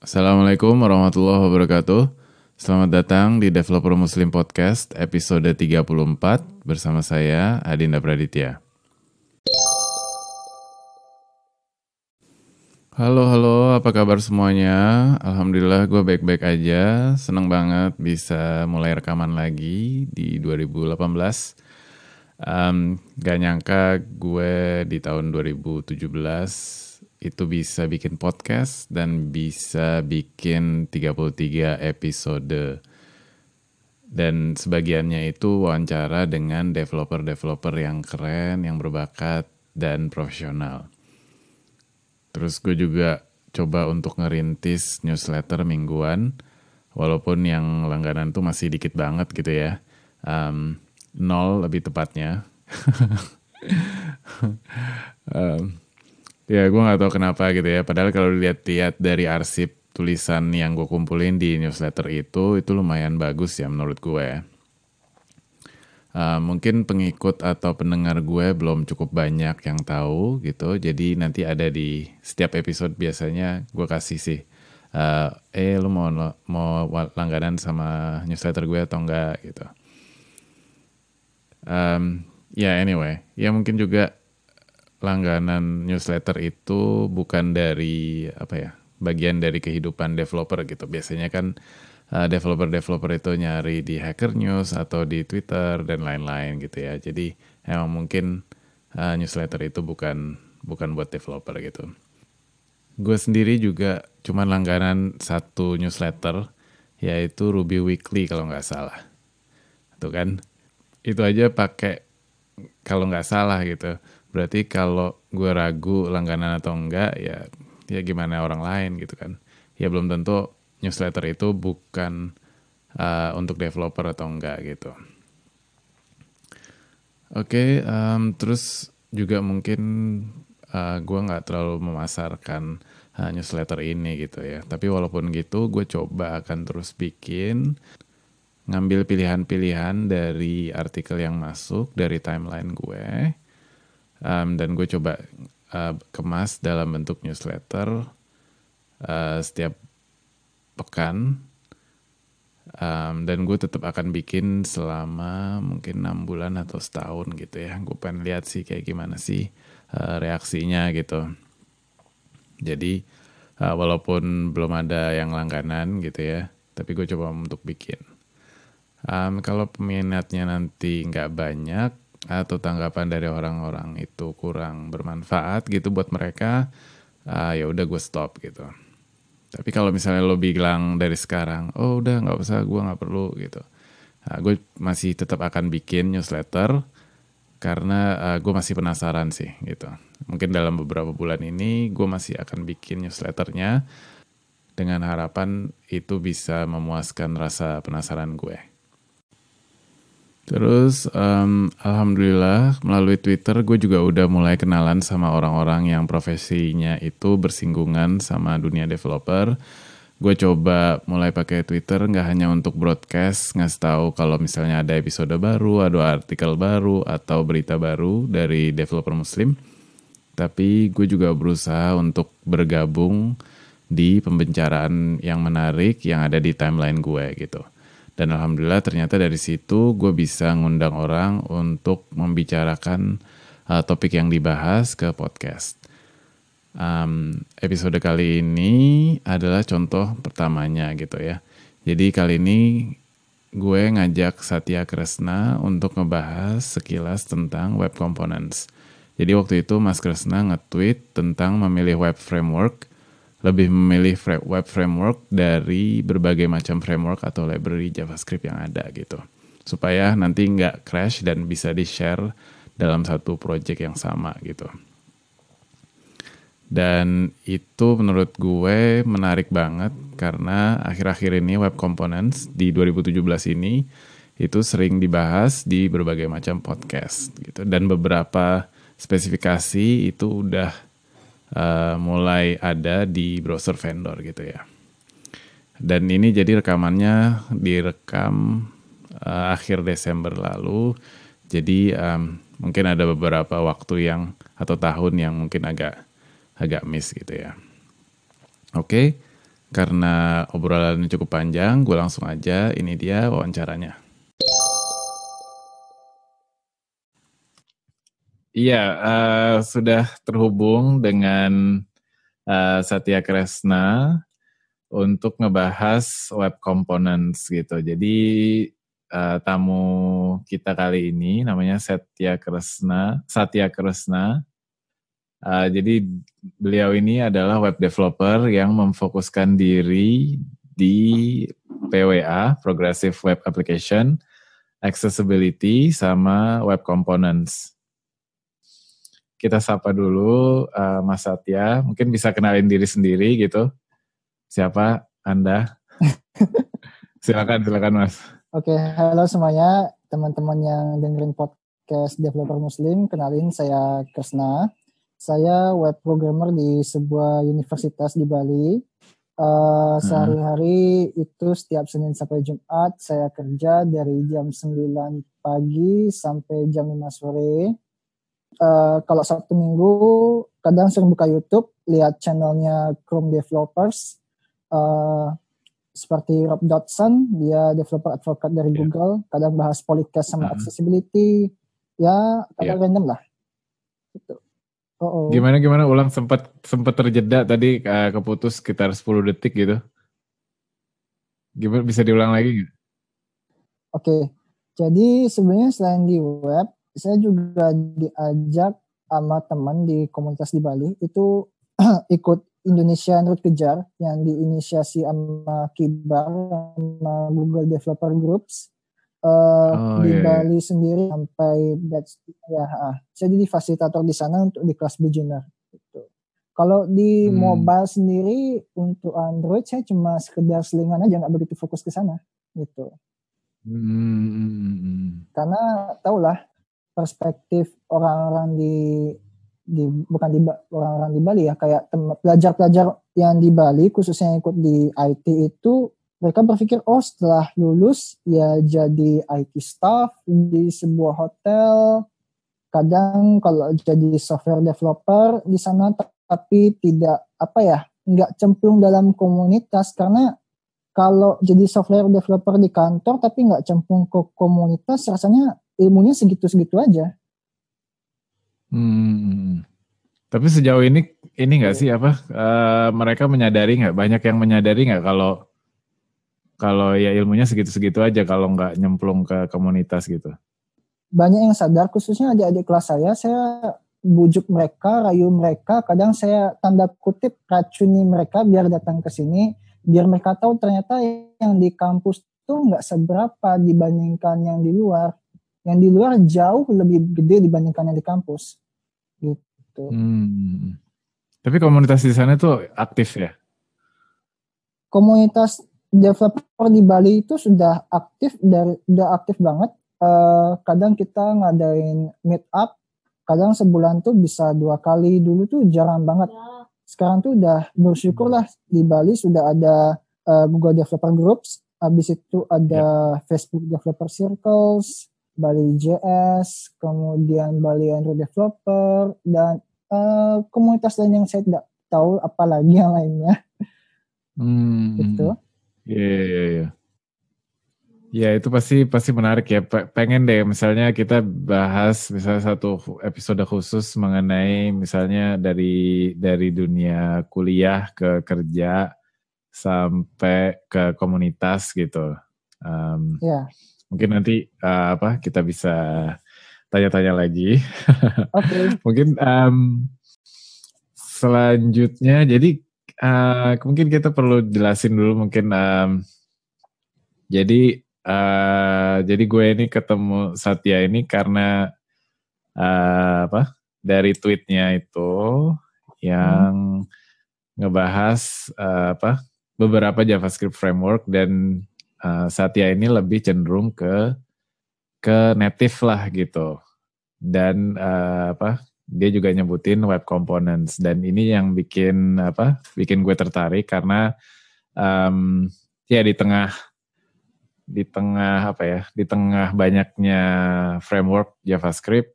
Assalamualaikum warahmatullahi wabarakatuh. Selamat datang di Developer Muslim Podcast episode 34 bersama saya Adinda Praditya. Halo, apa kabar semuanya? Alhamdulillah gue baik-baik aja. Seneng banget bisa mulai rekaman lagi di 2018. Gak nyangka gue di tahun 2017 itu bisa bikin podcast dan bisa bikin 33 episode. Dan sebagiannya itu wawancara dengan developer-developer yang keren, yang berbakat, dan profesional. Terus gue juga coba untuk ngerintis newsletter mingguan, walaupun yang langganan tuh masih dikit banget gitu ya. 0 lebih tepatnya. Ya gue gak tahu kenapa gitu ya. Padahal kalau dilihat-lihat dari arsip tulisan yang gue kumpulin di newsletter itu lumayan bagus ya menurut gue. Mungkin pengikut atau pendengar gue belum cukup banyak yang tahu gitu. Jadi nanti ada di setiap episode biasanya gue kasih sih. Lu mau langganan sama newsletter gue atau enggak gitu. Anyway. Ya mungkin juga langganan newsletter itu bukan dari bagian dari kehidupan developer gitu. Biasanya kan developer-developer itu nyari di Hacker News atau di Twitter dan lain-lain gitu ya. Jadi emang mungkin newsletter itu bukan buat developer gitu. Gue sendiri juga cuman langganan satu newsletter, yaitu Ruby Weekly kalau nggak salah. Tuh kan, itu aja pakai kalau nggak salah gitu. Berarti kalau gue ragu langganan atau enggak, ya gimana orang lain gitu kan. Ya belum tentu newsletter itu bukan untuk developer atau enggak gitu. Oke, terus juga mungkin gue nggak terlalu memasarkan newsletter ini gitu ya. Tapi walaupun gitu, gue coba akan terus bikin, ngambil pilihan-pilihan dari artikel yang masuk dari timeline gue. Dan gue coba kemas dalam bentuk newsletter setiap pekan. Dan gue tetap akan bikin selama mungkin 6 bulan atau setahun gitu ya. Gue pengen lihat sih kayak gimana sih reaksinya gitu. Jadi walaupun belum ada yang langganan gitu ya, tapi gue coba untuk bikin. Kalau peminatnya nanti nggak banyak atau tanggapan dari orang-orang itu kurang bermanfaat gitu buat mereka, ya udah gue stop gitu. Tapi kalau misalnya lo bilang dari sekarang, oh udah nggak usah, gue nggak perlu gitu, gue masih tetap akan bikin newsletter karena gue masih penasaran sih gitu. Mungkin dalam beberapa bulan ini gue masih akan bikin newsletternya dengan harapan itu bisa memuaskan rasa penasaran gue. Terus alhamdulillah melalui Twitter gue juga udah mulai kenalan sama orang-orang yang profesinya itu bersinggungan sama dunia developer. Gue coba mulai pakai Twitter nggak hanya untuk broadcast, ngasih tahu kalau misalnya ada episode baru, ada artikel baru, atau berita baru dari developer muslim. Tapi gue juga berusaha untuk bergabung di pembicaraan yang menarik yang ada di timeline gue gitu. Dan alhamdulillah ternyata dari situ gue bisa ngundang orang untuk membicarakan topik yang dibahas ke podcast. Episode kali ini adalah contoh pertamanya gitu ya. Jadi kali ini gue ngajak Satya Kresna untuk ngebahas sekilas tentang web components. Jadi waktu itu Mas Kresna nge-tweet tentang memilih web framework, lebih memilih web framework dari berbagai macam framework atau library JavaScript yang ada gitu. Supaya nanti nggak crash dan bisa di-share dalam satu project yang sama gitu. Dan itu menurut gue menarik banget karena akhir-akhir ini web components di 2017 ini itu sering dibahas di berbagai macam podcast gitu. Dan beberapa spesifikasi itu udah mulai ada di browser vendor gitu ya. Dan ini jadi rekamannya direkam akhir Desember lalu. Jadi mungkin ada beberapa waktu yang atau tahun yang mungkin agak miss gitu ya. Oke. Karena obrolannya cukup panjang, gue langsung aja, ini dia wawancaranya. Iya, sudah terhubung dengan Satya Kresna untuk ngebahas web components gitu. Jadi tamu kita kali ini namanya Satya Kresna. Jadi beliau ini adalah web developer yang memfokuskan diri di PWA, Progressive Web Application, Accessibility, sama Web Components. Kita sapa dulu Mas Satya, mungkin bisa kenalin diri sendiri gitu. Siapa Anda? Silakan Mas. Oke, halo semuanya, teman-teman yang dengerin podcast Developer Muslim. Kenalin, saya Kresna. Saya web programmer di sebuah universitas di Bali. Sehari-hari itu setiap Senin sampai Jumat saya kerja dari jam 9 pagi sampai jam 5 sore. Kalau Sabtu Minggu kadang sering buka YouTube, lihat channelnya Chrome Developers. Seperti Rob Dodson, dia developer advocate dari Google, kadang bahas podcast sama accessibility, ya kadang random lah. Gitu. Gimana ulang sempat terjeda tadi keputus sekitar 10 detik gitu. Gimana bisa diulang lagi? Oke. Jadi sebenarnya selain di web, saya juga diajak sama teman di komunitas di Bali itu ikut Indonesia Road Kejar yang diinisiasi sama Kibar sama Google Developer Groups. Bali sendiri sampai batch saya jadi fasilitator di sana untuk di kelas beginner gitu. Kalau di mobile sendiri untuk Android saya cuma sekedar selingan aja, nggak begitu fokus ke sana gitu. Karena tahulah perspektif orang-orang orang-orang di Bali ya, kayak pelajar-pelajar yang di Bali khususnya yang ikut di IT itu mereka berpikir setelah lulus ya jadi IT staff di sebuah hotel, kadang kalau jadi software developer di sana, tapi tidak nggak cemplung dalam komunitas. Karena kalau jadi software developer di kantor tapi nggak cemplung ke komunitas, rasanya ilmunya segitu-segitu aja. Tapi sejauh ini nggak sih mereka menyadari nggak, banyak yang menyadari nggak kalau ya ilmunya segitu-segitu aja kalau nggak nyemplung ke komunitas gitu? Banyak yang sadar, khususnya adik-adik kelas saya bujuk mereka, rayu mereka, kadang saya tanda kutip racuni mereka biar datang ke sini, biar mereka tahu ternyata yang di kampus tuh nggak seberapa dibandingkan yang di luar. Yang di luar jauh lebih gede dibandingkan yang di kampus. Gitu. Tapi komunitas di sana tuh aktif ya? Komunitas developer di Bali itu sudah aktif banget. Kadang kita ngadain meet up, kadang sebulan tuh bisa 2 kali, dulu tuh jarang banget. Sekarang tuh udah bersyukur lah di Bali sudah ada Google Developer Groups, habis itu ada Facebook Developer Circles, Bali JS, kemudian Bali Android Developer, dan komunitas lain yang saya tidak tahu apalagi yang lainnya. Gitu. Iya. Ya itu pasti menarik ya. Pengen deh misalnya kita bahas misalnya satu episode khusus mengenai misalnya dari dunia kuliah ke kerja sampai ke komunitas gitu. Mungkin nanti kita bisa tanya-tanya lagi. Okay. Mungkin selanjutnya jadi mungkin kita perlu jelasin dulu mungkin jadi gue ini ketemu Satya ini karena dari tweetnya itu yang ngebahas beberapa JavaScript framework, dan Satya ini lebih cenderung ke native lah gitu, dan dia juga nyebutin web components, dan ini yang bikin gue tertarik karena ya di tengah banyaknya framework JavaScript,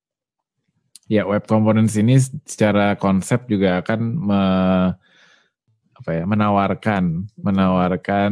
ya web components ini secara konsep juga akan menawarkan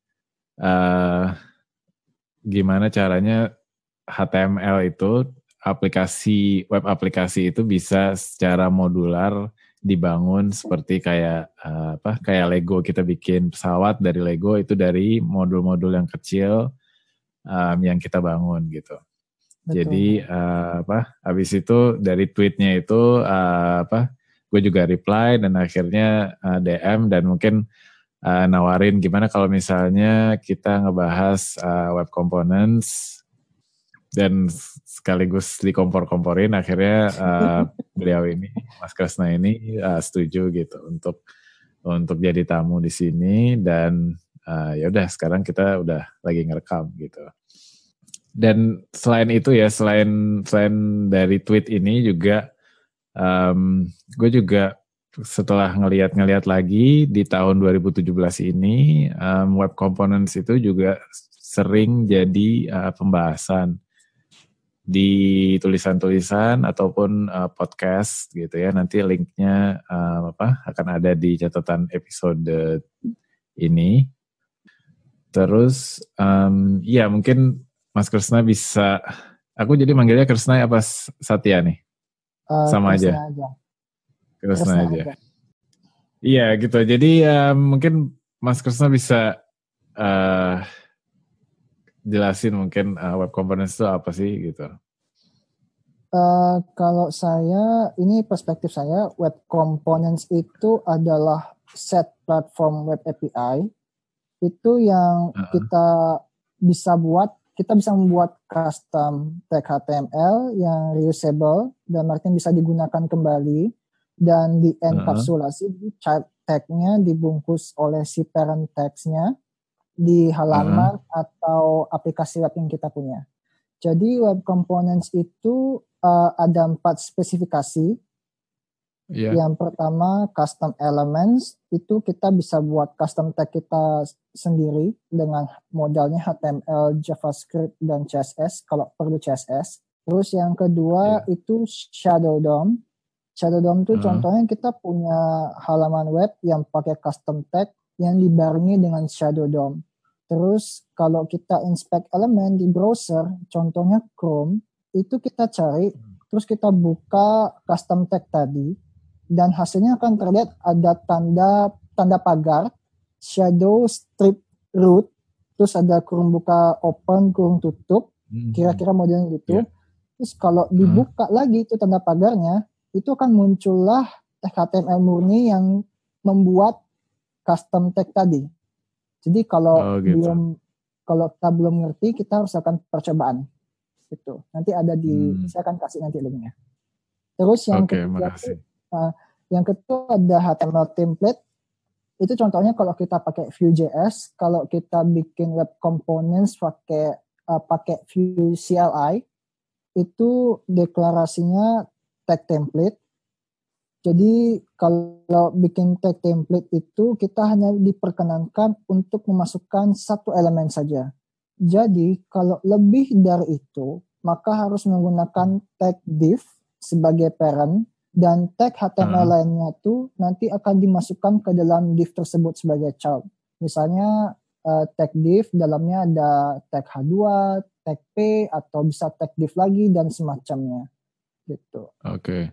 gimana caranya HTML itu web aplikasi itu bisa secara modular dibangun seperti kayak Lego. Kita bikin pesawat dari Lego, itu dari modul-modul yang kecil yang kita bangun gitu. Betul. Jadi habis itu dari tweetnya itu gue juga reply dan akhirnya DM dan mungkin nawarin gimana kalau misalnya kita ngebahas web components dan sekaligus dikompor-komporin. Akhirnya beliau ini, Mas Kresna ini setuju gitu untuk jadi tamu di sini dan ya udah sekarang kita udah lagi ngerekam gitu. Dan selain itu ya, selain dari tweet ini juga gue juga setelah ngelihat lagi di tahun 2017 ini web components itu juga sering jadi pembahasan di tulisan-tulisan ataupun podcast gitu ya. Nanti linknya akan ada di catatan episode ini. Terus ya mungkin Mas Kresna bisa, aku jadi manggilnya Kresna apa Satya nih? Sama Kresna aja. Kresna aja. Iya gitu. Jadi mungkin Mas Kresna bisa jelasin mungkin web components itu apa sih gitu. Kalau saya, ini perspektif saya, web components itu adalah set platform web API itu yang kita bisa membuat custom tag HTML yang reusable dan artinya bisa digunakan kembali dan dienkapsulasi di child tag-nya dibungkus oleh si parent tags-nya di halaman atau aplikasi web yang kita punya. Jadi web components itu ada 4 spesifikasi. Yeah. Yang pertama custom elements, itu kita bisa buat custom tag kita sendiri dengan modalnya HTML, JavaScript, dan CSS kalau perlu CSS. Terus yang kedua itu Shadow DOM. Shadow DOM itu contohnya kita punya halaman web yang pakai custom tag yang dibarengi dengan Shadow DOM. Terus kalau kita inspect elemen di browser, contohnya Chrome, itu kita cari, terus kita buka custom tag tadi, dan hasilnya akan terlihat ada tanda pagar, shadow strip root, terus ada kurung buka open, kurung tutup, kira-kira modelnya gitu. Terus kalau dibuka lagi itu tanda pagarnya, itu akan muncullah HTML murni yang membuat custom tag tadi. Jadi kalau kita belum ngerti, kita harus akan percobaan. Gitu. Nanti ada saya akan kasih nanti linknya. Terus yang ketiga yang kedua ada HTML template. Itu contohnya kalau kita pakai Vue.js, kalau kita bikin web components pakai Vue CLI, itu deklarasinya tag template. Jadi kalau bikin tag template itu kita hanya diperkenankan untuk memasukkan satu elemen saja. Jadi kalau lebih dari itu, maka harus menggunakan tag div sebagai parent dan tag HTML lainnya itu nanti akan dimasukkan ke dalam div tersebut sebagai child. Misalnya tag div dalamnya ada tag H2, tag P, atau bisa tag div lagi dan semacamnya. Gitu. Oke.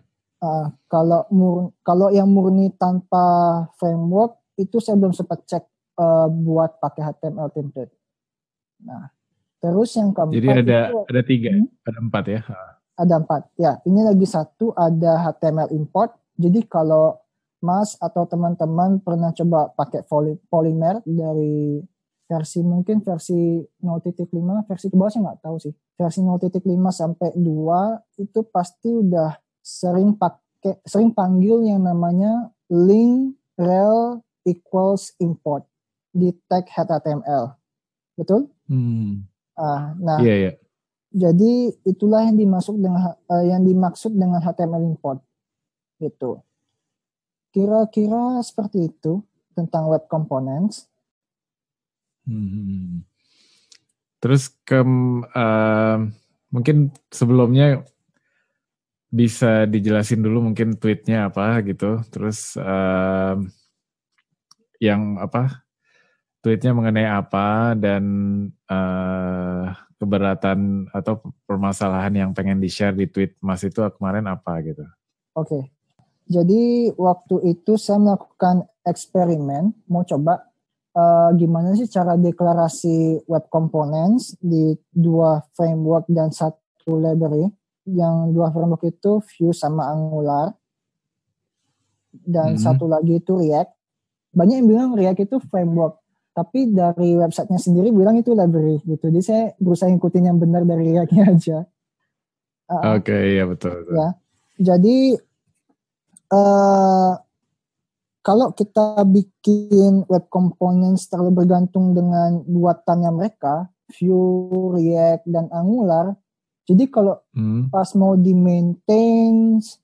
Kalau yang murni tanpa framework itu saya belum sempat cek buat pakai HTML template. Nah, terus yang keempat jadi ada 3, ada 4 ya? Ada 4 ya. Ini lagi satu ada HTML import. Jadi kalau Mas atau teman-teman pernah coba pakai Polymer dari versi 0.5, versi ke bawah saya nggak tahu sih. Versi 0.5 sampai 2 itu pasti udah sering panggil yang namanya link rel equals import di tag HTML. Betul? Nah, jadi itulah yang dimaksud dengan HTML import. Gitu. Kira-kira seperti itu tentang web components. Terus mungkin sebelumnya bisa dijelasin dulu mungkin tweetnya apa gitu. Terus yang tweetnya mengenai apa dan keberatan atau permasalahan yang pengen di-share di tweet Mas itu kemarin apa gitu. Oke. Jadi waktu itu saya melakukan eksperimen, mau coba gimana sih cara deklarasi web components di 2 framework dan 1 library. Yang 2 framework itu Vue sama Angular. Dan 1 lagi itu React. Banyak yang bilang React itu framework, tapi dari websitenya sendiri bilang itu library gitu. Jadi saya berusaha ngikutin yang benar dari React-nya aja. Oke, iya betul. Ya. Jadi kalau kita bikin web components terlalu bergantung dengan buatannya mereka, Vue, React, dan Angular, jadi kalau pas mau di maintenance,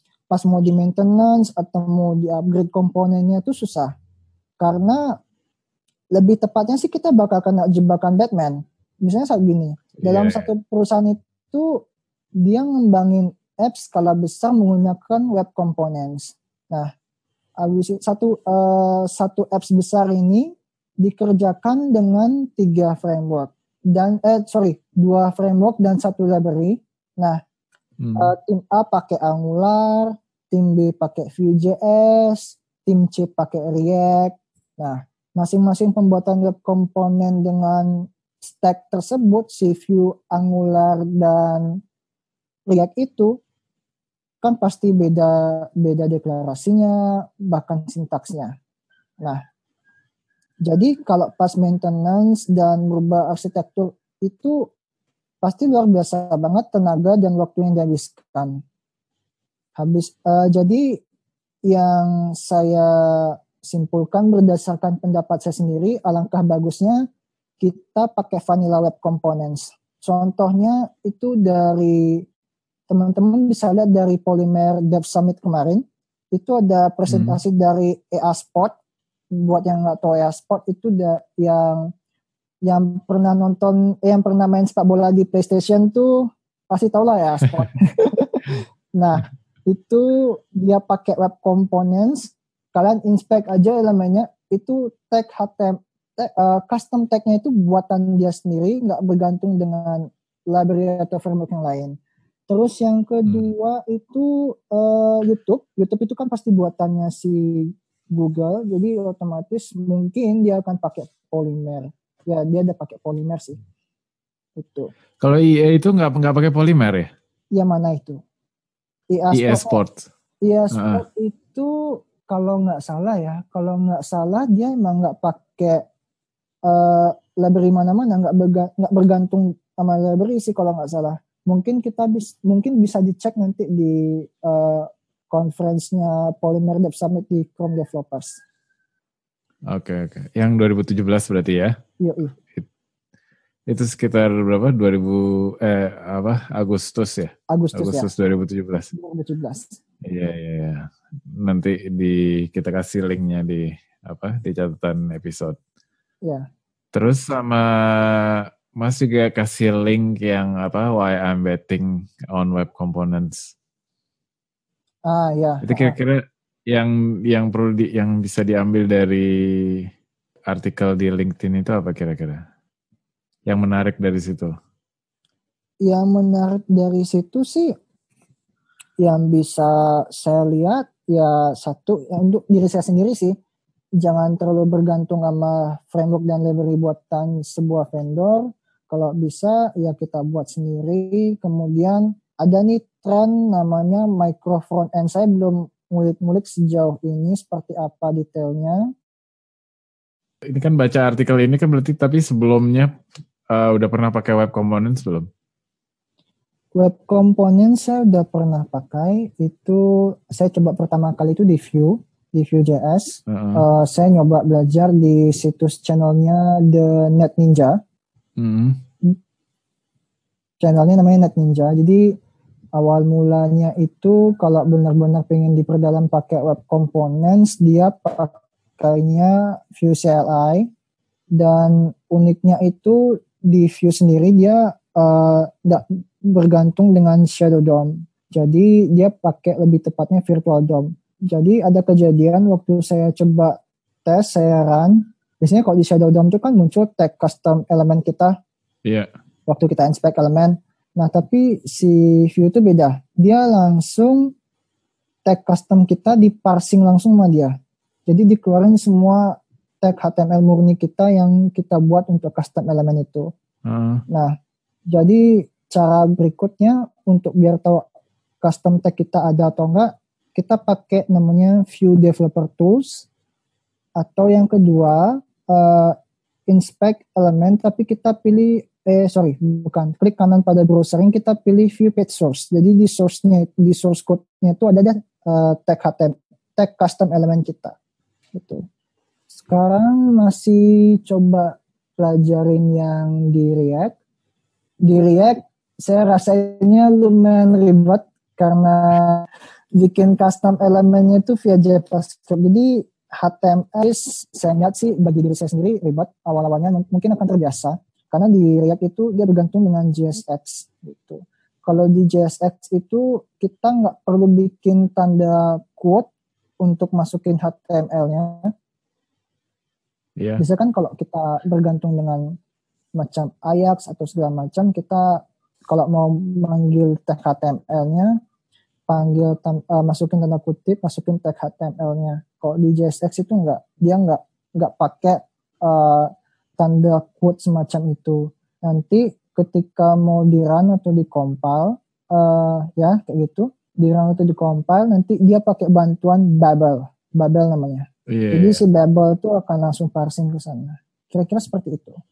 atau mau di upgrade komponennya itu susah. Karena lebih tepatnya sih kita bakal kena jebakan Batman. Misalnya saat gini, dalam satu perusahaan itu dia ngembangin apps skala besar menggunakan web components. Nah, satu apps besar ini dikerjakan dengan 3 framework dan 2 framework dan 1 library. Nah, tim A pakai Angular, tim B pakai Vue.js, tim C pakai React. Nah, masing-masing pembuatan web komponen dengan stack tersebut, si Vue, Angular, dan React itu kan pasti beda deklarasinya, bahkan sintaksnya. Nah, jadi kalau pas maintenance dan merubah arsitektur itu pasti luar biasa banget tenaga dan waktu yang dihabiskan. Jadi yang saya simpulkan berdasarkan pendapat saya sendiri, alangkah bagusnya kita pakai vanilla web components. Contohnya itu dari teman-teman bisa lihat dari Polymer Dev Summit kemarin, itu ada presentasi dari EA Sport. Buat yang nggak tahu EA Sport itu yang pernah main sepak bola di PlayStation tuh pasti tahu lah EA Sport. Nah, itu dia pakai web components. Kalian inspect aja elemennya, itu tag HTML, custom tagnya itu buatan dia sendiri, nggak bergantung dengan library atau framework yang lain. Terus yang kedua itu YouTube. YouTube itu kan pasti buatannya si Google, jadi otomatis mungkin dia akan pakai Polymer. Ya, dia ada pakai Polymer sih. Itu. Kalau EA itu nggak pakai Polymer ya? Yang mana itu? EA Sport. EA Sport itu kalau nggak salah dia emang nggak pakai library mana-mana, nggak bergantung sama library sih kalau nggak salah. Mungkin bisa dicek nanti di conference-nya Polymer Dev Summit di Chrome Developers. Oke. Yang 2017 berarti ya? Iya. Itu sekitar berapa? Agustus ya? Agustus ya? 2017. Iya. Nanti kita kasih linknya di catatan episode. Iya. Terus sama Mas juga kasih link yang why I'm betting on web components. Ya. Itu kira-kira yang perlu yang bisa diambil dari artikel di LinkedIn itu apa kira-kira? Yang menarik dari situ? Yang menarik dari situ sih yang bisa saya lihat ya satu untuk diri saya sendiri sih, jangan terlalu bergantung sama framework dan library buatan sebuah vendor. Kalau bisa ya kita buat sendiri. Kemudian ada nih tren namanya micro front end. Saya belum ngulik-ngulik sejauh ini seperti apa detailnya. Ini kan baca artikel ini kan berarti tapi sebelumnya udah pernah pakai web components belum? Web components saya udah pernah pakai. Itu saya coba pertama kali itu di Vue.js. Saya nyoba belajar di situs channelnya The Net Ninja. Channelnya namanya Net Ninja. Jadi awal mulanya itu kalau benar-benar pengen diperdalam pakai web components, dia pakainya Vue CLI. Dan uniknya itu di Vue sendiri dia tidak bergantung dengan Shadow DOM. Jadi dia pakai lebih tepatnya Virtual DOM. Jadi ada kejadian waktu saya coba tes, saya run. Biasanya kalau di Shadow DOM itu kan muncul tag custom elemen kita. Iya. Waktu kita inspect elemen. Nah, tapi si Vue itu beda. Dia langsung tag custom kita diparsing langsung sama dia. Jadi dikeluarin semua tag HTML murni kita yang kita buat untuk custom elemen itu. Nah, jadi cara berikutnya untuk biar tahu custom tag kita ada atau enggak, kita pakai namanya Vue Developer Tools. Atau yang kedua, inspect element, tapi kita pilih klik kanan pada browsering, kita pilih view page source. Jadi di source code-nya itu ada tag HTML, tag custom element kita. Gitu. Sekarang masih coba pelajarin yang di React. Di React saya rasanya lumayan ribet karena bikin custom elemennya itu via JavaScript. Jadi HTML saya lihat sih bagi diri saya sendiri ribet awal-awalnya, mungkin akan terbiasa. Karena di React itu dia bergantung dengan JSX gitu. Kalau di JSX itu kita nggak perlu bikin tanda quote untuk masukin HTML-nya. Yeah. Biasanya kan kalau kita bergantung dengan macam Ajax atau segala macam, kita kalau mau manggil tag HTML-nya, masukin tanda kutip, masukin tag HTML-nya. Kalau di JSX itu dia nggak pakai tanda quote semacam itu. Nanti ketika mau di run atau di compile, ya kayak gitu, di run atau di compile, nanti dia pakai bantuan Babel namanya. Yeah. Jadi si Babel itu akan langsung parsing ke sana. Kira-kira seperti itu.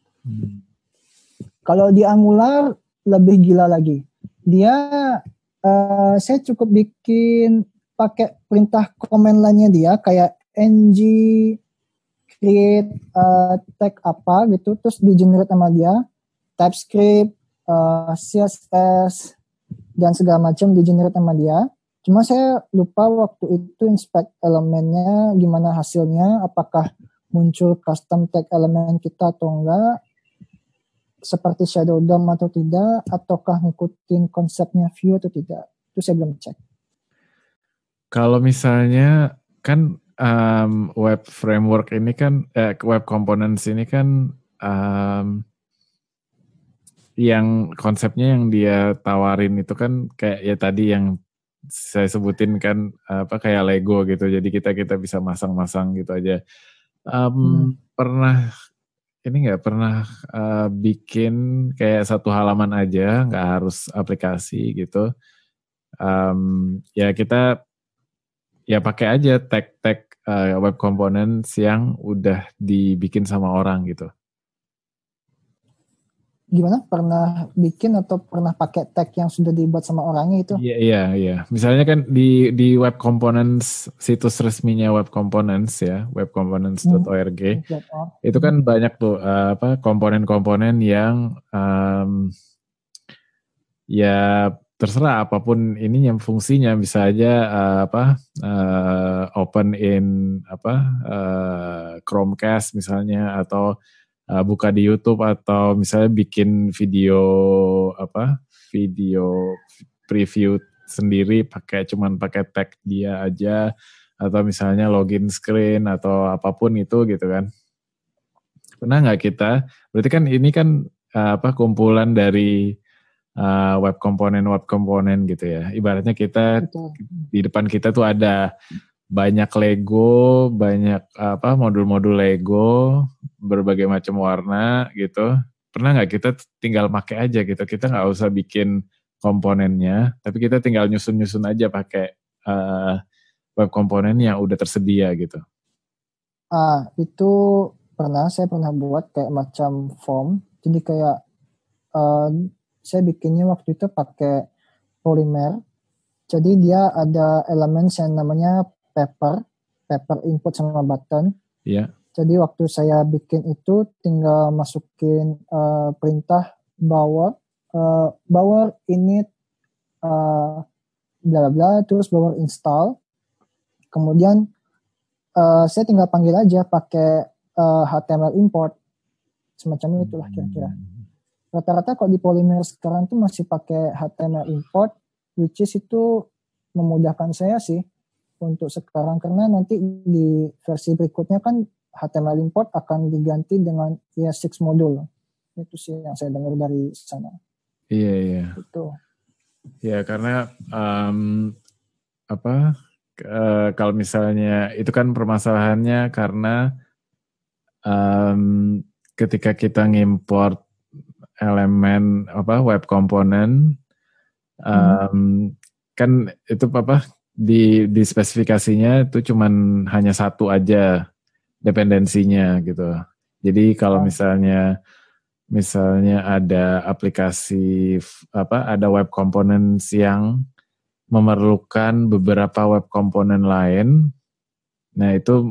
Kalau di Angular lebih gila lagi. Dia saya cukup bikin pakai perintah command line-nya dia kayak ng create tag apa gitu, terus di generate sama dia TypeScript, CSS dan segala macam di generate sama dia. Cuma saya lupa waktu itu inspect elemennya gimana hasilnya, apakah muncul custom tag elemen kita atau enggak, seperti Shadow DOM atau tidak, ataukah ngikutin konsepnya Vue atau tidak. Itu saya belum cek. Kalau misalnya kan web framework ini kan, web components ini kan yang konsepnya yang dia tawarin itu kan kayak ya tadi yang saya sebutin kan kayak Lego gitu. Jadi kita bisa masang-masang gitu aja. Pernah bikin kayak satu halaman aja, nggak harus aplikasi gitu. Ya kita ya pakai aja tag web components yang udah dibikin sama orang gitu. Gimana? Pernah bikin atau pernah pakai tag yang sudah dibuat sama orangnya itu? Iya. Misalnya kan di web components, situs resminya web components ya, webcomponents.org. Itu kan banyak tuh komponen-komponen yang ya terserah apapun ininya fungsinya, bisa aja open in Chromecast misalnya, atau buka di YouTube, atau misalnya bikin video preview sendiri cuman pakai tag dia aja, atau misalnya login screen atau apapun itu gitu kan. Pernah nggak kita? Berarti kan ini kan kumpulan dari web komponen gitu ya. Ibaratnya kita di depan kita tuh ada banyak Lego, banyak modul-modul Lego berbagai macam warna gitu. Pernah nggak kita tinggal pakai aja gitu? Kita nggak usah bikin komponennya, tapi kita tinggal nyusun-nyusun aja pakai web komponen yang udah tersedia gitu. Itu saya pernah buat kayak macam form. Jadi kayak saya bikinnya waktu itu pakai Polymer. Jadi dia ada elemen yang namanya paper input sama button. Iya. Jadi waktu saya bikin itu tinggal masukin perintah bower init bla bla, terus bower install. Kemudian saya tinggal panggil aja pakai HTML import. Semacam itulah kira-kira. Rata-rata kalau di Polymer sekarang tuh masih pakai HTML import, which is itu memudahkan saya sih untuk sekarang, karena nanti di versi berikutnya kan HTML import akan diganti dengan ES6 modul. Itu sih yang saya dengar dari sana. Iya. Itu. Ya karena kalau misalnya itu kan permasalahannya karena ketika kita ngimport elemen web komponen kan itu di spesifikasinya itu cuman hanya satu aja dependensinya gitu. Jadi kalau misalnya ada aplikasi ada web components yang memerlukan beberapa web komponen lain, nah itu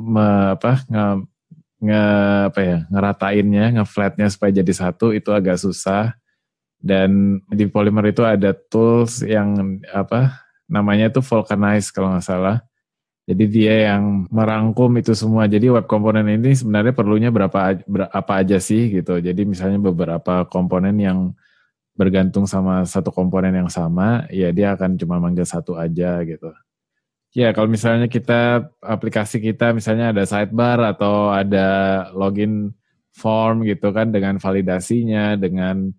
ngeratainnya, ngeflatnya supaya jadi satu itu agak susah. Dan di Polymer itu ada tools yang namanya itu Vulcanize kalau nggak salah. Jadi dia yang merangkum itu semua. Jadi web komponen ini sebenarnya perlunya apa aja sih gitu. Jadi misalnya beberapa komponen yang bergantung sama satu komponen yang sama, ya dia akan cuma manggil satu aja gitu. Ya kalau misalnya aplikasi kita misalnya ada sidebar atau ada login form gitu kan dengan validasinya, dengan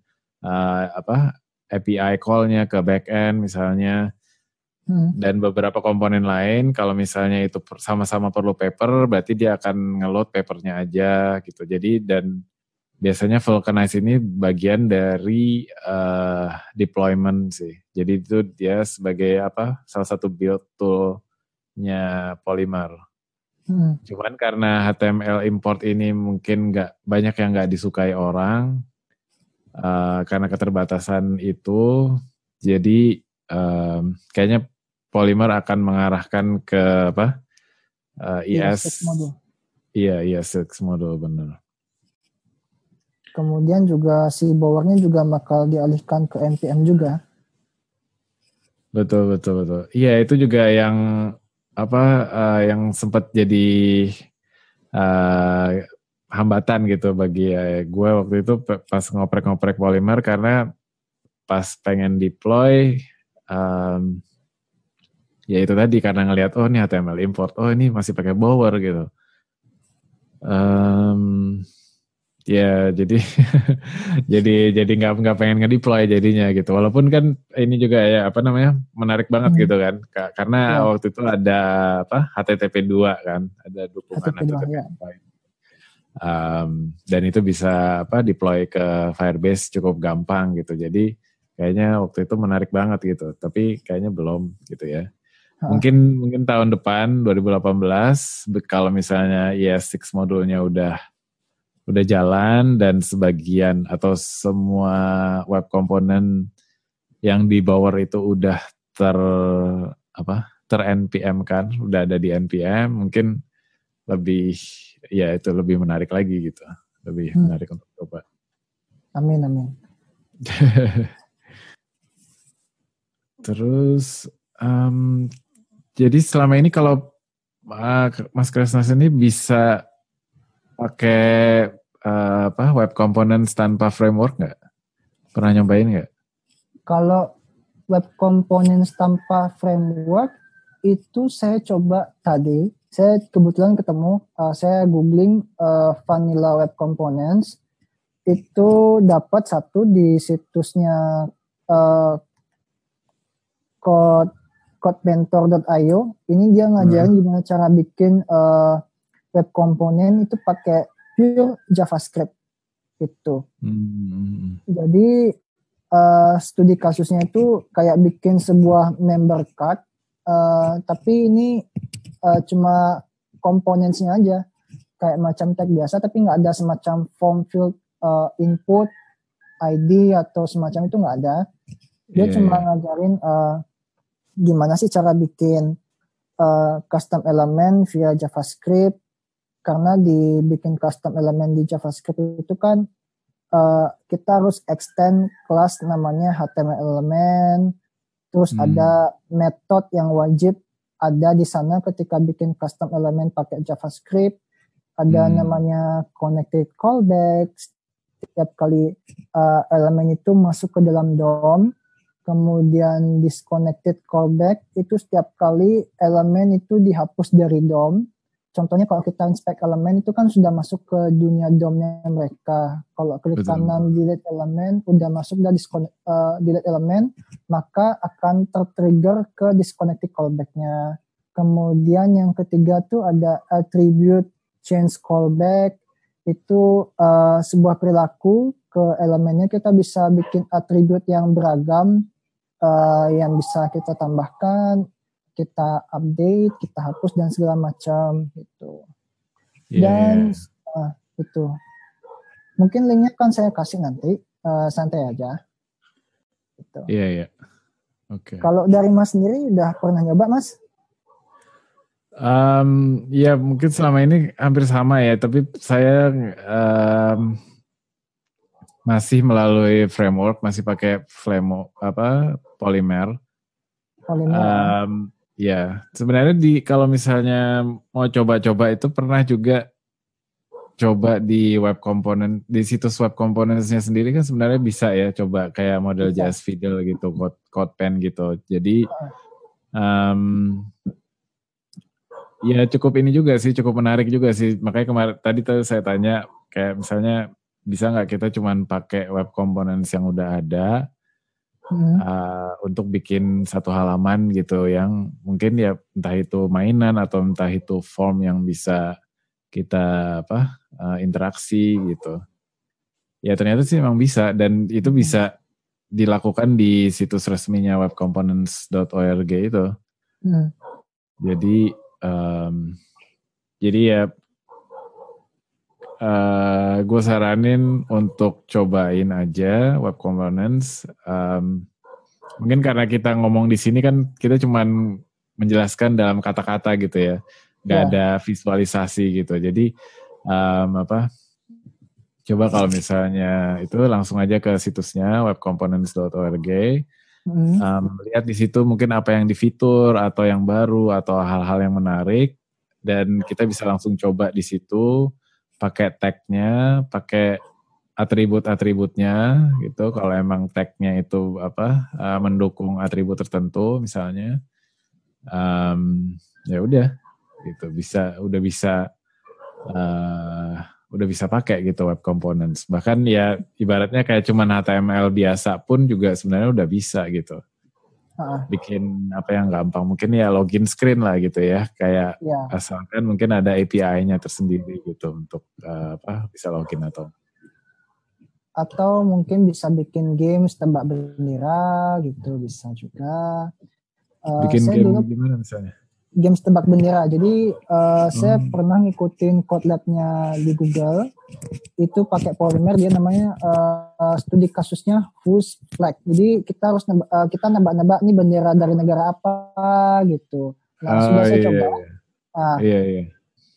API call-nya ke backend misalnya, dan beberapa komponen lain, kalau misalnya itu sama-sama perlu paper, berarti dia akan nge-load papernya aja gitu. Jadi dan biasanya Vulcanize ini bagian dari deployment sih. Jadi itu dia sebagai salah satu build tool-nya Polymer. Cuman karena HTML import ini mungkin banyak yang nggak disukai orang karena keterbatasan itu, jadi kayaknya Polymer akan mengarahkan ke ES6 modul. Iya, ES6 modul benar. Kemudian juga si bowernya juga bakal dialihkan ke NPM juga. Betul. Iya, itu juga yang yang sempat jadi hambatan gitu bagi gue waktu itu pas ngoprek Polymer, karena pas pengen deploy ya itu tadi karena ngelihat ini HTML import, ini masih pakai bower gitu. Ya jadi jadi nggak pengen ngedeploy jadinya gitu. Walaupun kan ini juga ya menarik banget gitu kan, karena waktu itu ada HTTP 2 kan, ada dukungan HTTP 2. Dan itu bisa deploy ke Firebase cukup gampang gitu. Jadi kayaknya waktu itu menarik banget gitu. Tapi kayaknya belum gitu ya. Mungkin tahun depan 2018 kalau misalnya ES6 modulnya udah jalan dan sebagian atau semua web komponen yang di Bower itu udah ter NPM kan, udah ada di NPM, mungkin lebih menarik lagi gitu, lebih menarik untuk coba. Amin. Terus jadi selama ini kalau Mas Kresnas ini bisa pakai web components tanpa framework nggak? Pernah nyobain nggak? Kalau web components tanpa framework itu saya coba tadi. Saya kebetulan ketemu, saya googling vanilla web components, itu dapat satu di situsnya codementor.io. Ini dia ngajarin gimana cara bikin web komponen itu pakai pure JavaScript gitu. Jadi studi kasusnya itu kayak bikin sebuah member card, tapi ini cuma komponennya aja kayak macam tag biasa, tapi nggak ada semacam form field input ID atau semacam itu, nggak ada. Dia cuma ngajarin gimana sih cara bikin custom element via JavaScript, karena dibikin custom element di JavaScript itu kan kita harus extend kelas namanya HTML element, terus ada method yang wajib ada di sana ketika bikin custom element pakai JavaScript, ada namanya connected callback setiap kali elemen itu masuk ke dalam DOM, Kemudian disconnected callback itu setiap kali elemen itu dihapus dari DOM. Contohnya kalau kita inspect elemen itu kan sudah masuk ke dunia DOM-nya mereka. Kalau klik kanan delete elemen, udah masuk dan delete elemen, maka akan tertrigger ke disconnected callback-nya. Kemudian yang ketiga tuh ada attribute change callback. Itu sebuah perilaku ke elemennya, kita bisa bikin atribut yang beragam, yang bisa kita tambahkan, kita update, kita hapus dan segala macam gitu. Dan itu mungkin linknya kan saya kasih nanti, santai aja. Gitu. Iya. Oke. Kalau dari Mas sendiri udah pernah nyoba, Mas? Ya mungkin selama ini hampir sama ya, tapi saya masih melalui framework, masih pakai Polymer. Ya, sebenarnya kalau misalnya mau coba-coba itu pernah juga coba di web component, di situs web components-nya sendiri kan sebenarnya bisa ya coba kayak model JS Fiddle gitu, CodePen gitu. Jadi ya cukup ini juga sih, cukup menarik juga sih. Makanya tadi saya tanya kayak misalnya bisa nggak kita cuman pakai web components yang udah ada untuk bikin satu halaman gitu yang mungkin ya entah itu mainan atau entah itu form yang bisa kita interaksi gitu. Ya ternyata sih memang bisa, dan itu bisa dilakukan di situs resminya webcomponents.org itu. Jadi ya gue saranin untuk cobain aja web components. Mungkin karena kita ngomong di sini kan kita cuman menjelaskan dalam kata-kata gitu ya, nggak ada visualisasi gitu. Jadi coba kalau misalnya itu langsung aja ke situsnya webcomponents.org. Lihat di situ mungkin apa yang difitur atau yang baru atau hal-hal yang menarik, dan kita bisa langsung coba di situ pakai tag-nya, pakai atribut-atributnya gitu. Kalau emang tag-nya itu mendukung atribut tertentu misalnya, ya udah gitu, udah bisa pakai gitu web components. Bahkan ya ibaratnya kayak cuman HTML biasa pun juga sebenarnya udah bisa gitu. Bikin apa yang gampang, mungkin ya login screen lah gitu ya, kayak asalkan mungkin ada API-nya tersendiri gitu untuk bisa login atau mungkin bisa bikin games tebak bendera gitu, bisa juga. Bikin game gimana misalnya? Games tebak bendera. Jadi saya pernah ngikutin code lab-nya di Google, itu pakai Polymer, dia namanya studi kasusnya Whose Flag. Jadi kita harus kita nebak-nebak nih bendera dari negara apa gitu. Nah, sudah saya coba. Iya.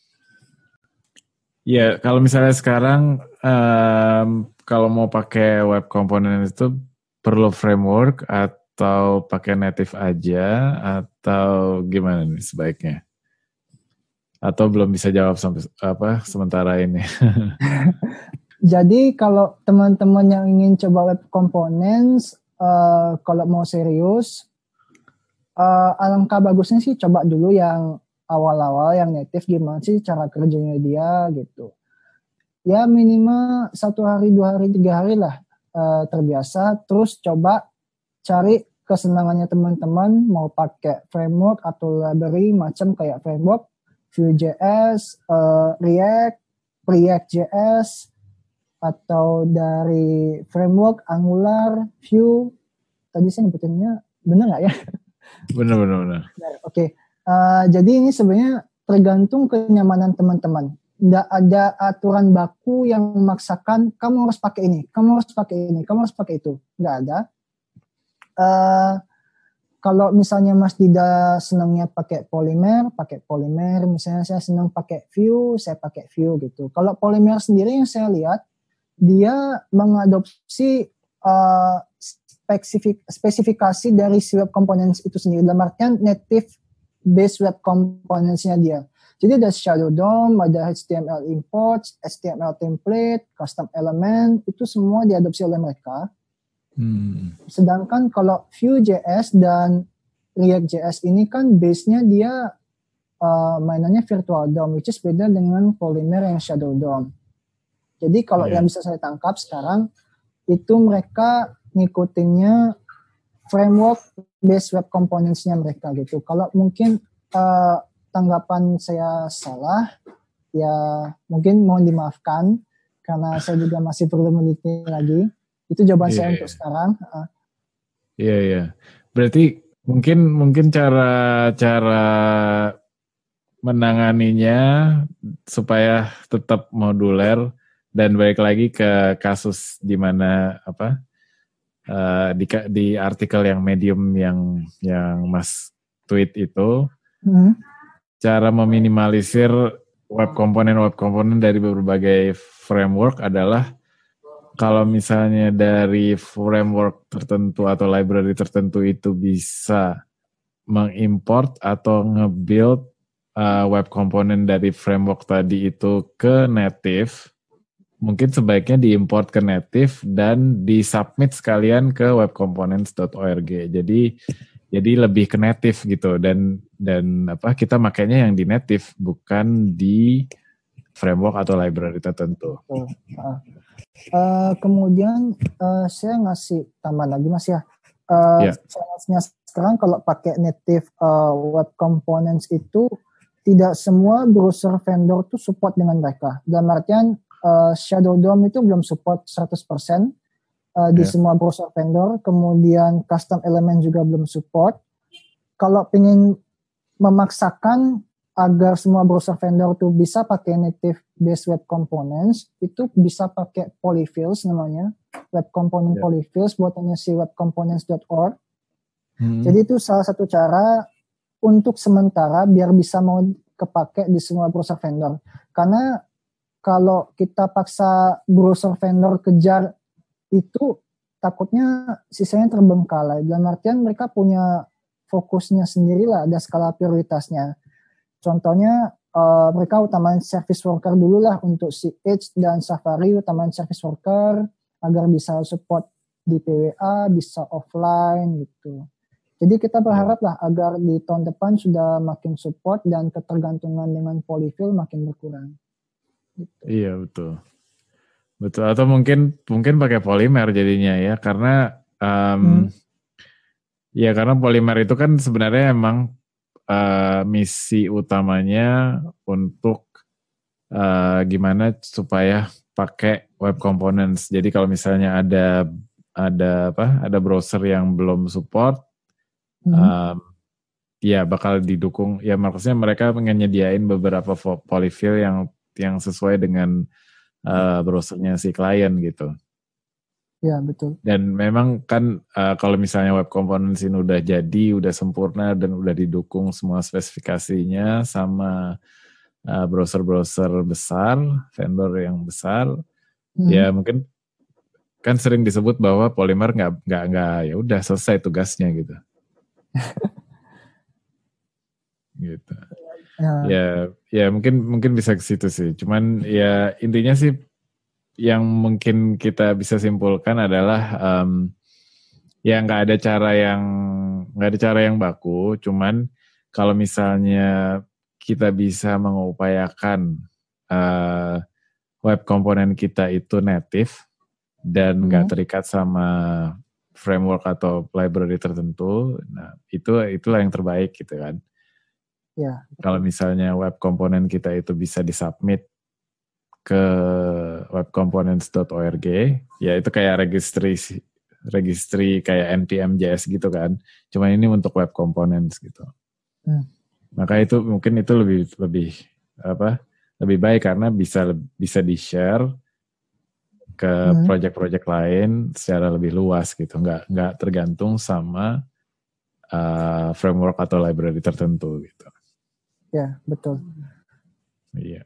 Ya, kalau misalnya sekarang kalau mau pakai web component itu perlu framework atau pakai native aja atau gimana nih sebaiknya? Atau belum bisa jawab sampai sementara ini? Jadi kalau teman-teman yang ingin coba web components, kalau mau serius, alangkah bagusnya sih coba dulu yang awal-awal yang native, gimana sih cara kerjanya dia gitu. Ya minimal 1 hari, 2 hari, 3 hari lah terbiasa. Terus coba cari kesenangannya teman-teman, mau pakai framework atau library macam kayak framework Vue.js, React.js, atau dari framework Angular, Vue. Tadi saya nyebutinnya benar nggak ya? Benar. Oke. Jadi ini sebenarnya tergantung kenyamanan teman-teman. Nggak ada aturan baku yang memaksakan kamu harus pakai ini, kamu harus pakai ini, kamu harus pakai itu. Nggak ada. Kalau misalnya Mas Dida senangnya pakai Polymer. Misalnya saya senang pakai Vue, saya pakai Vue gitu. Kalau Polymer sendiri yang saya lihat, dia mengadopsi spesifikasi dari si web components itu sendiri. Dalam artian native base web components-nya dia. Jadi ada shadow DOM, ada HTML imports, HTML template, custom element, itu semua diadopsi oleh mereka. Sedangkan kalau Vue.js dan React.js ini kan base-nya dia mainannya virtual DOM, which is beda dengan Polymer yang Shadow DOM. Jadi kalau yang bisa saya tangkap sekarang itu mereka ngikutinnya framework based web components-nya mereka gitu. Kalau mungkin tanggapan saya salah, ya mungkin mohon dimaafkan karena saya juga masih perlu meneliti lagi. Itu jawaban saya untuk sekarang. Iya. Berarti mungkin cara menanganinya supaya tetap moduler dan balik lagi ke kasus di mana di artikel yang Medium yang Mas tweet itu, cara meminimalisir web komponen dari berbagai framework adalah kalau misalnya dari framework tertentu atau library tertentu itu bisa mengimport atau nge-build web komponen dari framework tadi itu ke native, mungkin sebaiknya diimport ke native dan disubmit sekalian ke webcomponents.org. Jadi lebih ke native gitu dan kita makanya yang di native bukan di framework atau library tertentu. Kemudian saya ngasih tambah lagi Mas ya. Challenge-nya sekarang kalau pakai native web components itu tidak semua browser vendor tuh support dengan mereka. Dalam artian Shadow DOM itu belum support 100% di semua browser vendor. Kemudian custom element juga belum support. Kalau ingin memaksakan agar semua browser vendor tuh bisa pakai native based web components, itu bisa pakai polyfills namanya, web component polyfills buatannya si webcomponents.org. Jadi itu salah satu cara untuk sementara biar bisa mau kepake di semua browser vendor. Karena kalau kita paksa browser vendor kejar itu takutnya sisanya terbengkalai. Dalam artian mereka punya fokusnya sendiri lah, ada skala prioritasnya. Contohnya mereka utamain service worker dulu lah untuk si Edge dan Safari, utamain service worker agar bisa support di PWA, bisa offline gitu. Jadi kita berharap lah agar di tahun depan sudah makin support dan ketergantungan dengan polyfill makin berkurang. Gitu. Iya betul. Atau mungkin pakai Polymer jadinya ya karena ya karena Polymer itu kan sebenarnya emang misi utamanya untuk gimana supaya pakai web components. Jadi kalau misalnya ada browser yang belum support, ya bakal didukung. Ya maksudnya mereka nyediain beberapa polyfill yang sesuai dengan browsernya si klien gitu. Ya betul. Dan memang kan kalau misalnya web components ini udah jadi, udah sempurna dan udah didukung semua spesifikasinya sama browser-browser besar, vendor yang besar, ya mungkin kan sering disebut bahwa Polymer nggak ya udah selesai tugasnya gitu. Gitu. Ya mungkin bisa ke situ sih. Cuman ya intinya sih yang mungkin kita bisa simpulkan adalah ya nggak ada cara yang baku. Cuman kalau misalnya kita bisa mengupayakan web komponen kita itu native dan nggak terikat sama framework atau library tertentu, nah itulah yang terbaik gitu kan. Ya. Kalau misalnya web komponen kita itu bisa disubmit ke webcomponents.org, ya itu kayak registry kayak npm.js gitu kan. Cuma ini untuk web components gitu. Maka itu mungkin itu lebih baik karena bisa di-share ke project-project lain secara lebih luas gitu. Nggak tergantung sama framework atau library tertentu gitu. Ya, betul. Iya.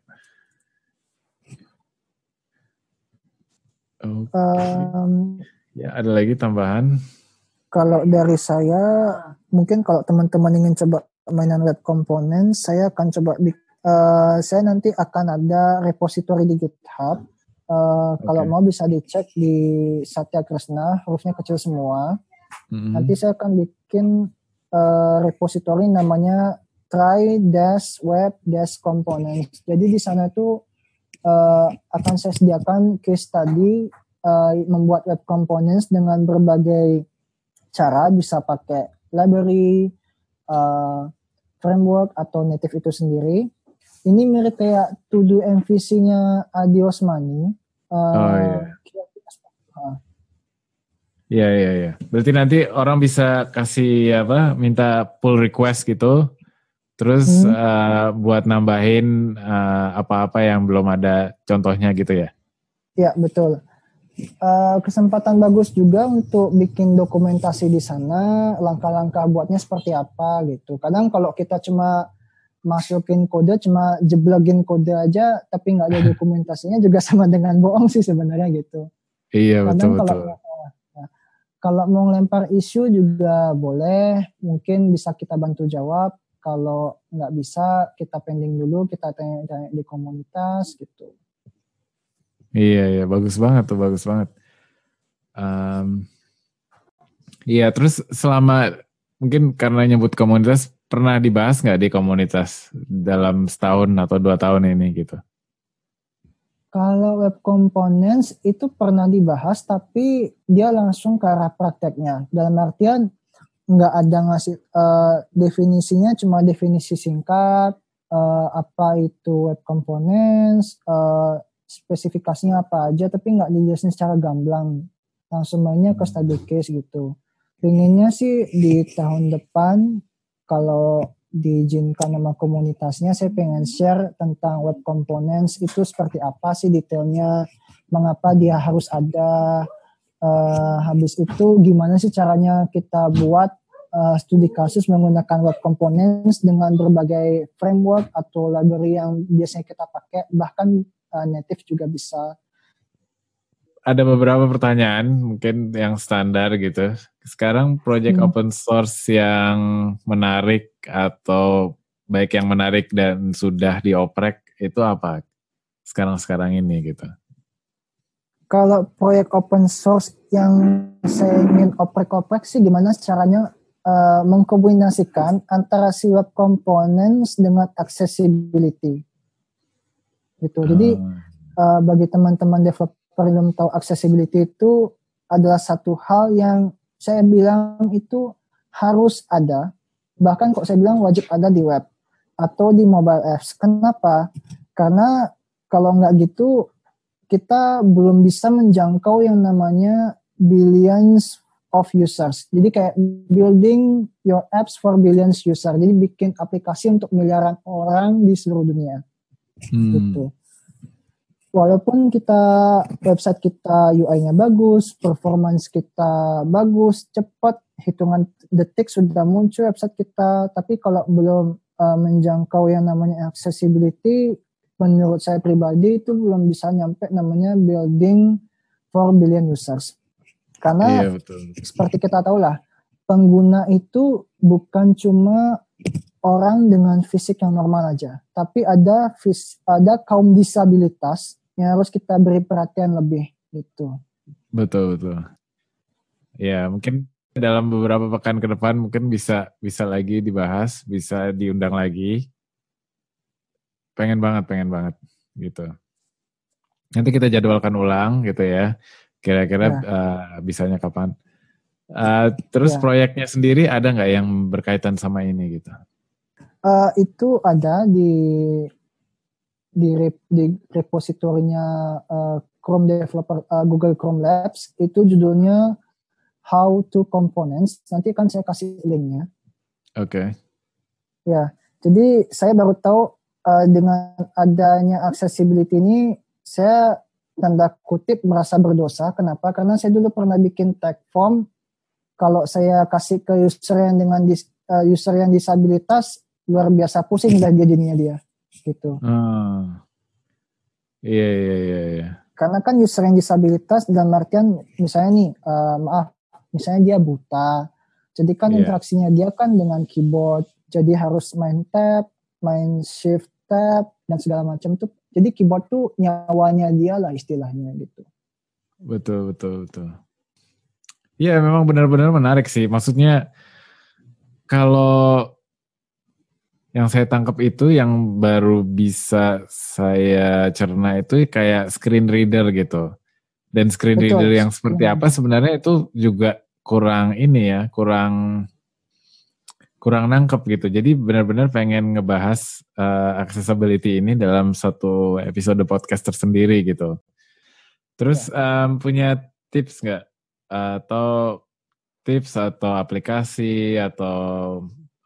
Ya, ada lagi tambahan? Kalau dari saya, mungkin kalau teman-teman ingin coba mainan web component, saya akan coba saya nanti akan ada repository di GitHub Kalau mau bisa dicek di Satya Kresna, hurufnya kecil semua. Nanti saya akan bikin repository namanya try-web-components. Jadi di sana itu akan saya sediakan case study membuat web components dengan berbagai cara, bisa pakai library, framework atau native itu sendiri. Ini mirip kayak to-do MVC-nya Adi Osmani. Iya. Berarti nanti orang bisa kasih minta pull request gitu, terus buat nambahin apa-apa yang belum ada contohnya gitu ya? Iya, betul. Kesempatan bagus juga untuk bikin dokumentasi di sana, langkah-langkah buatnya seperti apa gitu. Kadang kalau kita cuma masukin kode, cuma jeblogin kode aja, tapi nggak ada dokumentasinya juga sama dengan bohong sih sebenarnya gitu. Iya, kadang betul. Kalau mau ngelempar isu juga boleh, mungkin bisa kita bantu jawab. Kalau nggak bisa, kita pending dulu, kita tanya-tanya di komunitas gitu. Iya, bagus banget tuh, bagus banget. Iya, terus selama mungkin karena nyebut komunitas, pernah dibahas nggak di komunitas dalam setahun atau 2 tahun ini gitu? Kalau web components itu pernah dibahas, tapi dia langsung ke arah prakteknya. Dalam artian nggak ada ngasih definisinya, cuma definisi singkat, apa itu web components, spesifikasinya apa aja, tapi nggak dijelasin secara gamblang. Langsung mainnya ke study case gitu. Pinginnya sih di tahun depan, kalau diizinkan sama komunitasnya, saya pengen share tentang web components itu seperti apa sih detailnya, mengapa dia harus ada, habis itu gimana sih caranya kita buat studi kasus menggunakan web components dengan berbagai framework atau library yang biasanya kita pakai, bahkan native juga bisa. Ada beberapa pertanyaan mungkin yang standar gitu. Sekarang project open source yang menarik atau baik yang menarik dan sudah dioprek itu apa sekarang ini gitu? Kalau proyek open source yang saya ingin oprek-oprek sih gimana caranya mengkombinasikan antara si web components dengan accessibility. Gitu. Jadi bagi teman-teman developer belum tahu, accessibility itu adalah satu hal yang saya bilang itu harus ada, bahkan kok saya bilang wajib ada di web atau di mobile apps. Kenapa? Karena kalau nggak gitu kita belum bisa menjangkau yang namanya billions of users. Jadi kayak building your apps for billions user. Jadi bikin aplikasi untuk miliaran orang di seluruh dunia. Gitu. Walaupun website kita UI-nya bagus, performance kita bagus, cepat, hitungan detik sudah muncul website kita, tapi kalau belum menjangkau yang namanya accessibility, menurut saya pribadi itu belum bisa nyampe namanya building for billion users. Karena seperti kita tahu lah, pengguna itu bukan cuma orang dengan fisik yang normal aja, tapi ada kaum disabilitas yang harus kita beri perhatian lebih gitu. Betul. Ya, mungkin dalam beberapa pekan ke depan mungkin bisa lagi dibahas, bisa diundang lagi. Pengen banget gitu. Nanti kita jadwalkan ulang gitu ya. Kira-kira bisanya kapan. Terus proyeknya sendiri ada nggak yang berkaitan sama ini gitu? Itu ada di repositorinya Chrome Developer, Google Chrome Labs, itu judulnya How to Components. Nanti kan saya kasih linknya. Oke. Ya, jadi saya baru tahu dengan adanya accessibility ini, saya tanda kutip merasa berdosa. Kenapa? Karena saya dulu pernah bikin tag form. Kalau saya kasih ke user yang dengan user yang disabilitas, luar biasa pusing dah jadinya dia. Gitu. Iya. Karena kan user yang disabilitas dalam artian misalnya nih, misalnya dia buta, jadi kan interaksinya dia kan dengan keyboard, jadi harus main tab, main shift tab dan segala macam tuh Jadi keyboard tuh nyawanya dia lah istilahnya gitu. Betul. Iya memang benar-benar menarik sih. Maksudnya kalau yang saya tangkap itu yang baru bisa saya cerna itu kayak screen reader gitu. Dan screen Betul. reader yang seperti apa sebenarnya itu juga kurang ini ya, kurang nangkep gitu. Jadi benar-benar pengen ngebahas accessibility ini dalam satu episode podcast tersendiri gitu. Terus punya tips nggak? Atau tips atau aplikasi atau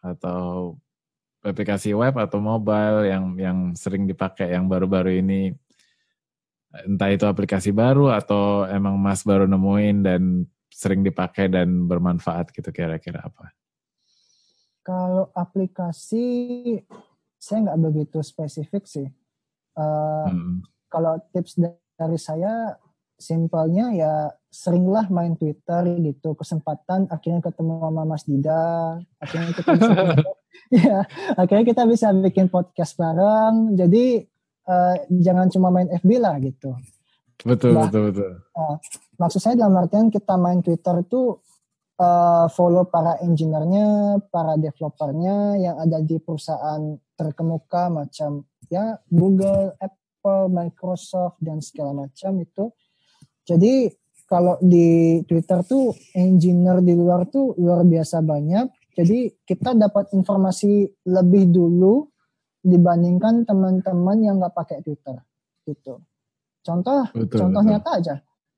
aplikasi web atau mobile yang sering dipakai yang baru-baru ini, entah itu aplikasi baru atau emang Mas baru nemuin dan sering dipakai dan bermanfaat gitu, kira-kira apa? Kalau aplikasi saya nggak begitu spesifik sih. Kalau tips dari saya simpelnya ya seringlah main Twitter gitu, kesempatan akhirnya ketemu sama Mas Dida, akhirnya kita bisa ya, akhirnya kita bisa bikin podcast bareng. Jadi jangan cuma main FB lah gitu. Betul. Maksud saya dalam artian kita main Twitter itu follow para engineer-nya, para developernya yang ada di perusahaan terkemuka macam ya Google, Apple, Microsoft dan segala macam itu. Jadi kalau di Twitter tuh engineer di luar tuh luar biasa banyak. Jadi kita dapat informasi lebih dulu dibandingkan teman-teman yang nggak pakai Twitter gitu. Contoh nyata aja.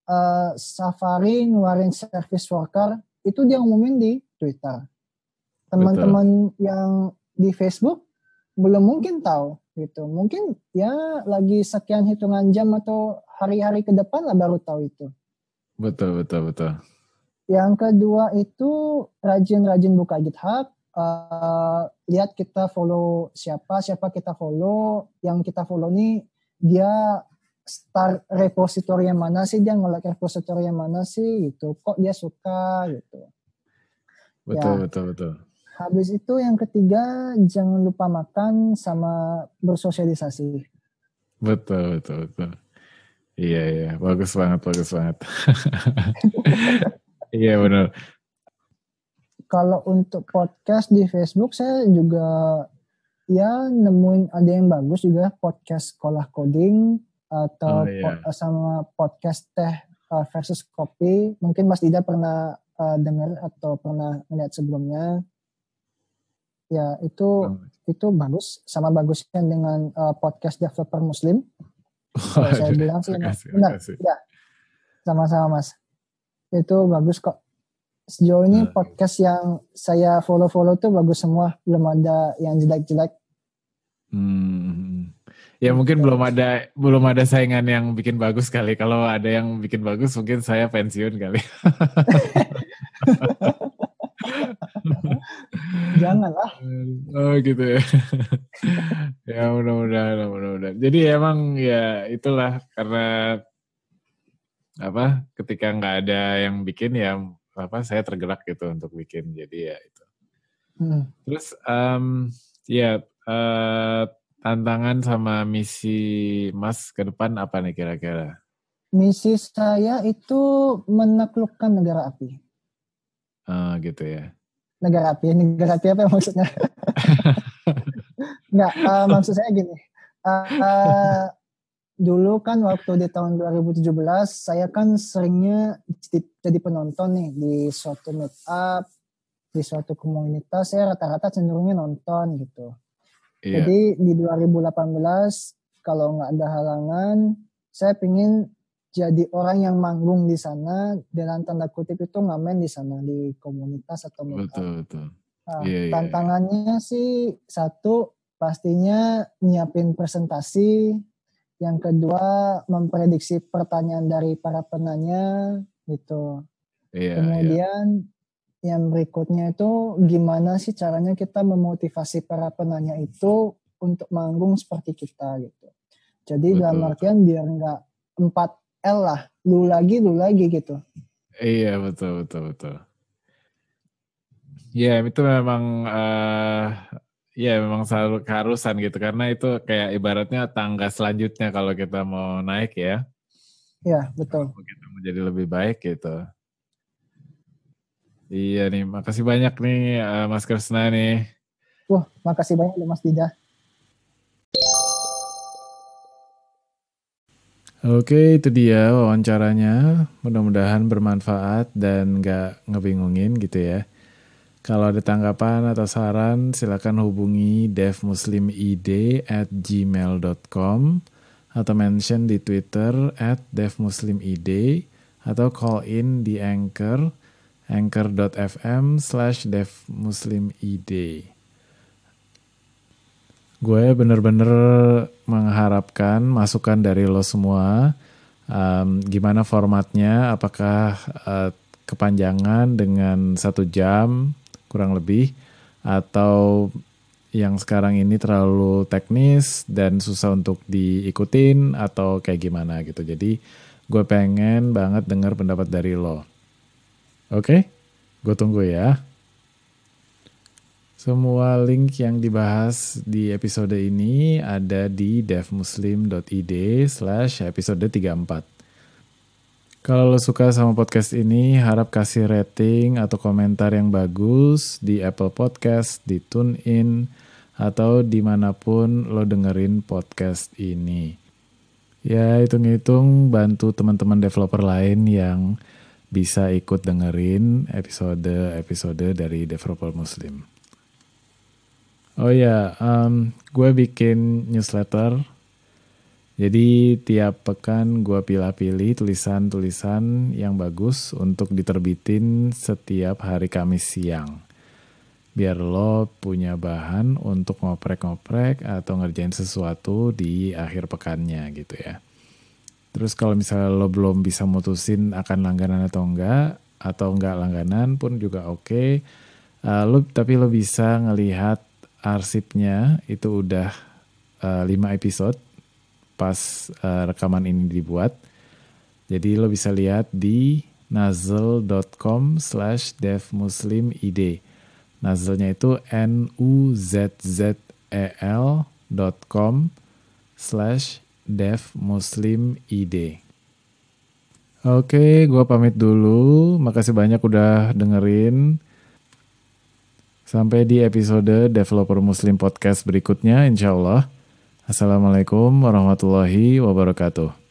Safari ngeluarin service worker itu dia ngumumin di Twitter. Teman-teman yang di Facebook belum mungkin tahu gitu. Mungkin ya lagi sekian hitungan jam atau hari-hari ke depan lah baru tahu itu. Betul. Yang kedua itu rajin-rajin buka GitHub. Lihat kita follow siapa kita follow. Yang kita follow nih dia start repository yang mana sih, dia nge-like repository yang mana sih gitu. Kok dia suka gitu. Betul. Habis itu yang ketiga jangan lupa makan sama bersosialisasi. Betul. Iya, bagus banget. Iya benar. Kalau untuk podcast di Facebook saya juga ya nemuin ada yang bagus juga, podcast sekolah coding atau sama podcast teh versus kopi. Mungkin Mas Dida pernah dengar atau pernah melihat sebelumnya. Ya itu bagus, sama bagusnya dengan podcast developer Muslim. Kalau saya bilang sih benar. Ya, sama-sama Mas. Itu bagus kok. Sejauh ini podcast yang saya follow tuh bagus semua, belum ada yang jelek-jelek. Ya mungkin belum ada saingan yang bikin bagus kali. Kalau ada yang bikin bagus mungkin saya pensiun kali. Janganlah. Oh gitu ya. Ya mudah-mudahan. Jadi emang ya itulah karena ketika nggak ada yang bikin ya saya tergerak gitu untuk bikin. Jadi ya itu. Terus tantangan sama misi Mas ke depan apa nih kira-kira? Misi saya itu menaklukkan negara api. Gitu ya. Negara api apa maksudnya? Nggak, maksud saya gini. Dulu kan waktu di tahun 2017 saya kan seringnya jadi penonton nih di suatu meetup, di suatu komunitas, saya rata-rata cenderungnya nonton gitu. Iya. Jadi di 2018 kalau nggak ada halangan, saya pingin jadi orang yang manggung di sana, dalam tanda kutip itu ngamen di sana di komunitas atau meetup. Betul. Nah, tantangannya sih satu pastinya nyiapin presentasi. Yang kedua memprediksi pertanyaan dari para penanya gitu. Kemudian yang berikutnya itu gimana sih caranya kita memotivasi para penanya itu untuk manggung seperti kita gitu. Jadi dalam artian biar nggak 4L lah, lu lagi gitu. Iya betul. Ya itu memang ya memang selalu keharusan gitu karena itu kayak ibaratnya tangga selanjutnya kalau kita mau naik ya. Ya, betul. Kalau kita mau jadi lebih baik gitu. Iya nih, makasih banyak nih Mas Krisna nih. Wah, makasih banyak loh Mas Dida. Oke, itu dia wawancaranya. Mudah-mudahan bermanfaat dan gak ngebingungin gitu ya. Kalau ada tanggapan atau saran, silakan hubungi devmuslimid@gmail.com atau mention di Twitter @devmuslimid atau call in di anchor.fm/devmuslimid. Gue bener-bener mengharapkan masukan dari lo semua. Gimana formatnya? Apakah kepanjangan dengan 1 jam kurang lebih, atau yang sekarang ini terlalu teknis dan susah untuk diikutin, atau kayak gimana gitu. Jadi gue pengen banget dengar pendapat dari lo. Oke? Gue tunggu ya. Semua link yang dibahas di episode ini ada di devmuslim.id/episode 34. Kalau lo suka sama podcast ini, harap kasih rating atau komentar yang bagus di Apple Podcast, di TuneIn, atau dimanapun lo dengerin podcast ini. Ya, hitung-hitung bantu teman-teman developer lain yang bisa ikut dengerin episode-episode dari Developer Muslim. Oh ya, gue bikin newsletter. Jadi tiap pekan gue pilih-pilih tulisan-tulisan yang bagus untuk diterbitin setiap hari Kamis siang. Biar lo punya bahan untuk ngoprek-ngoprek atau ngerjain sesuatu di akhir pekannya gitu ya. Terus kalau misalnya lo belum bisa mutusin akan langganan atau enggak langganan pun juga oke. Tapi lo bisa ngelihat arsipnya itu udah 5 episode pas rekaman ini dibuat. Jadi lo bisa lihat di nazzle.com/devmuslimid. Nazzle-nya itu nuzzl.com/devmuslimid. Oke, gue pamit dulu. Makasih banyak udah dengerin. Sampai di episode Developer Muslim Podcast berikutnya, insya Allah. Assalamualaikum warahmatullahi wabarakatuh.